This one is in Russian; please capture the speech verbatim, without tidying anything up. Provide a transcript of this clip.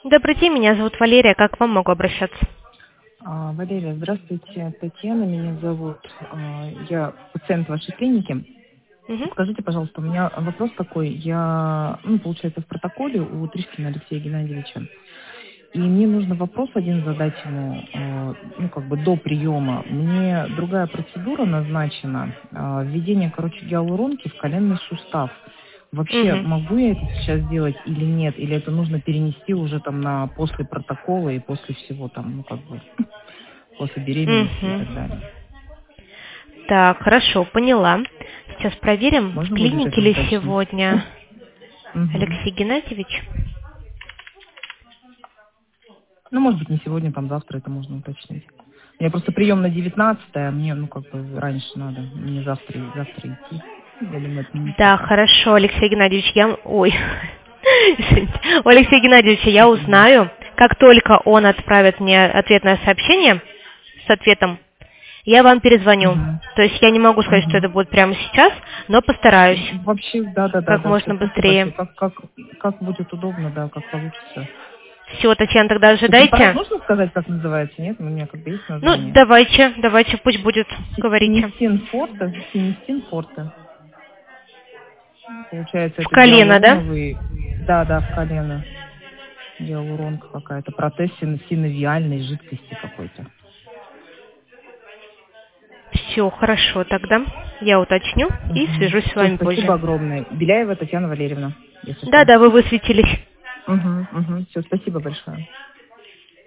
Добрый день, меня зовут Валерия. Как к вам могу обращаться? А, Валерия, здравствуйте. Татьяна меня зовут. А, Я пациент вашей клиники. Мгм. Скажите, пожалуйста, у меня вопрос такой. Я, ну, получается, в протоколе у Тришкина Алексея Геннадьевича. И мне нужно вопрос один задать ему, э, ну, как бы до приема. Мне другая процедура назначена. э, Введение, короче, гиалуронки в коленный сустав. Вообще, Мгм. могу я это сейчас сделать или нет? Или это нужно перенести уже там на после протокола и после всего там, ну, как бы, после беременности и Мгм. так далее? Так, хорошо, поняла. Сейчас проверим, в Можно будет клинике это ли уточнить? сегодня Мгм. Алексей Геннадьевич. Ну, может быть, не сегодня, там завтра это можно уточнить. У меня просто прием на девятнадцатое, а мне, ну, как бы раньше надо. Мне завтра, завтра идти. Я думаю, отменить Да, пока. хорошо, Алексей Геннадьевич, я... Ой, извините. У Алексея Геннадьевича я Мгм. узнаю, как только он отправит мне ответное сообщение с ответом, я вам перезвоню. Мгм. То есть я не могу сказать, что Мгм. это будет прямо сейчас, но постараюсь Вообще, да, да, да, как да, все, можно спасибо быстрее. большое. Как, как, как будет удобно, да, как получится. Все, Татьяна, тогда Препарат ожидайте. можно сказать, как называется? Нет, у меня как бы есть Ну, название. давайте, давайте, пусть будет, Си- говорите. Синистин форте, синистин форте. Получается, В это колено, да? гиалуроновый, да, да, в колено. Гиалуронка какая-то, протез син- синовиальной жидкости какой-то. Все, хорошо, тогда я уточню и свяжусь с Все, вами спасибо позже. огромное. Беляева Татьяна Валерьевна, если что. Да-да, вы высветились. Угу, угу. Все, спасибо большое.